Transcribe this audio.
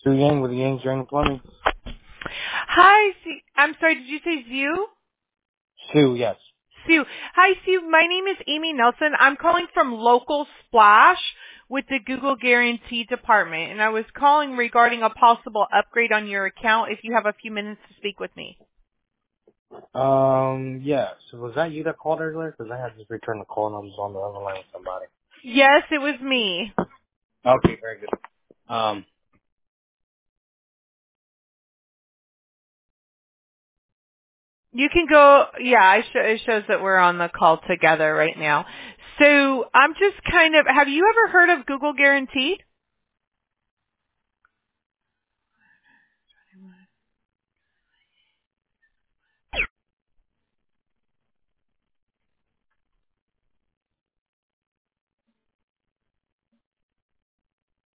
Sue Yang with the Yang Drain Plumbing. Hi, I'm sorry, did you say Sue? Sue, yes. Sue. Hi, Sue. My name is Amy Nelson. I'm calling from Local Splash with the Google Guarantee Department, and I was calling regarding a possible upgrade on your account if you have a few minutes to speak with me. Yeah. So was that you that called earlier? Because I had just returned the call and I was on the other line with somebody. Yes, it was me. Okay, very good. You can go, yeah, it shows that we're on the call together right now. So I'm just have you ever heard of Google Guaranteed?